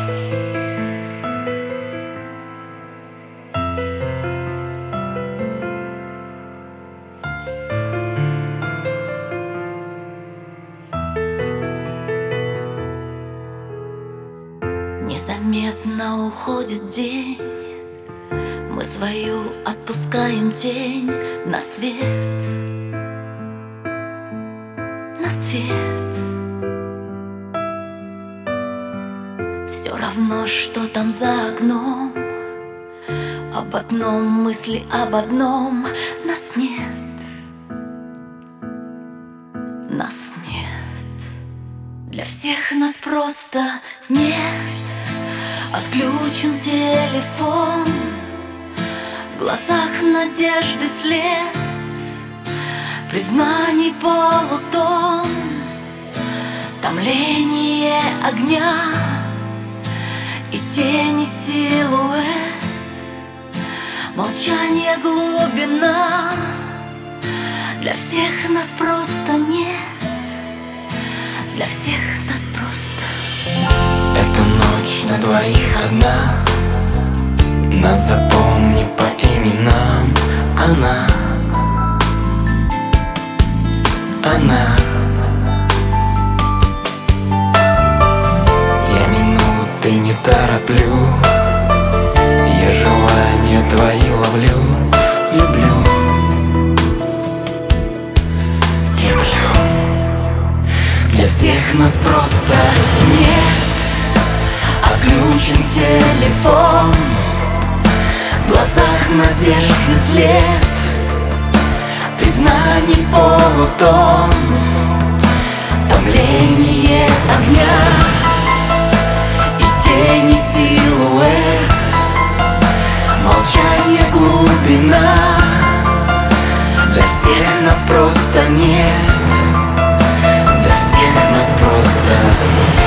Незаметно уходит день, мы свою отпускаем тень на свет, на свет. Все равно, что там за окном, об одном мысли, об одном. Нас нет, нас нет. Для всех нас просто нет. Отключен телефон, в глазах надежды след, признаний полутон, томление огня и тени силуэт, молчание глубина. Для всех нас просто нет, для всех нас просто. Эта ночь на двоих одна, нас запомни по именам. Она, она. Я минуты не тороплю, я желания твои ловлю. Люблю, люблю. Для всех нас просто нет. Отключен телефон, в глазах надежды след, признаний полутон, томление огня и тени силуэт, молчание глубина. Для всех нас просто нет, для всех нас просто.